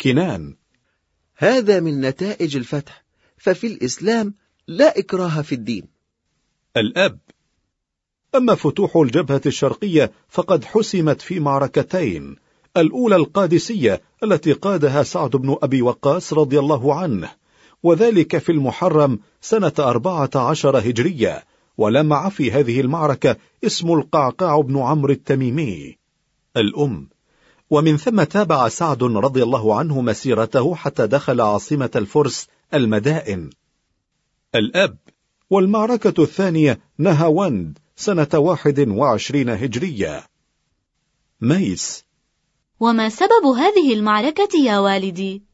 كنان. هذا من نتائج الفتح، ففي الإسلام لا إكراه في الدين. الأب. أما فتوح الجبهة الشرقية فقد حسمت في معركتين، الأولى القادسية التي قادها سعد بن أبي وقاص رضي الله عنه، وذلك في المحرم سنة 14 هجرية، ولمع في هذه المعركة اسم القعقاع بن عمرو التميمي. الأم. ومن ثم تابع سعد رضي الله عنه مسيرته حتى دخل عاصمة الفرس المدائن. الأب. والمعركة الثانية نهاوند سنة 21 هجرية. ميس. وما سبب هذه المعركة يا والدي؟